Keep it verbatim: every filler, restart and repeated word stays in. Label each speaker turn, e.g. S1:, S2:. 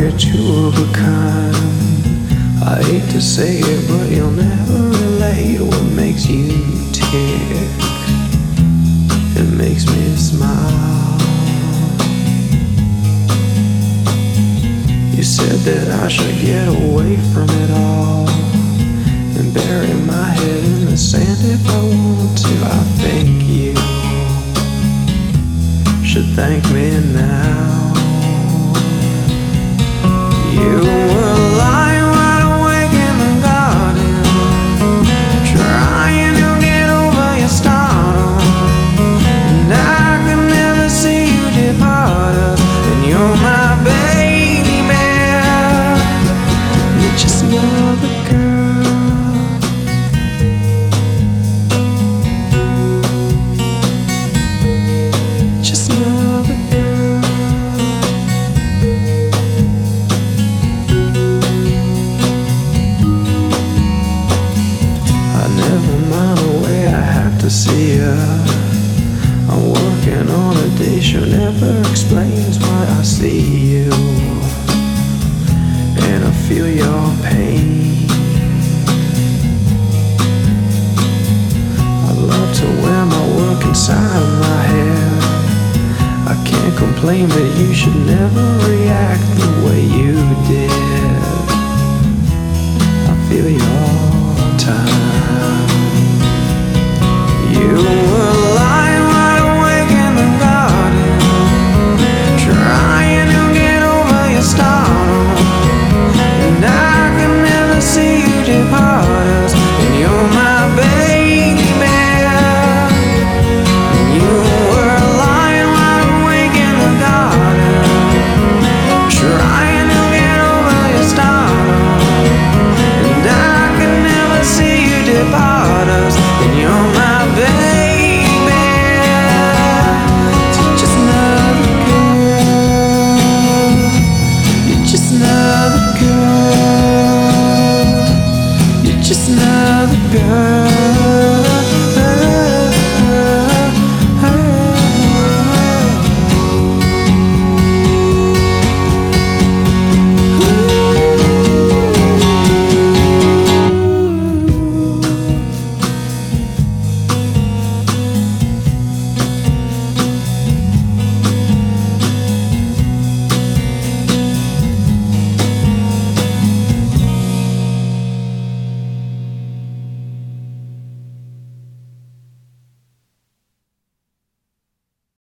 S1: you're two of a kind. I hate to say it, but you'll never relate what makes you tick. It makes me smile. You said that I should get away from it all and bury my head in the sand if I want to. I think you should thank me now. You were lying wide awake in the garden, trying to get over your stardom, and I could never see you depart us. And you're my baby bear, you're just another girl, just another girl. See ya. I'm working on a day show, never explains why I see you, and I feel your pain. I love to wear my work inside of my head. I can't complain, but you should never react the way you did. I feel your time. You were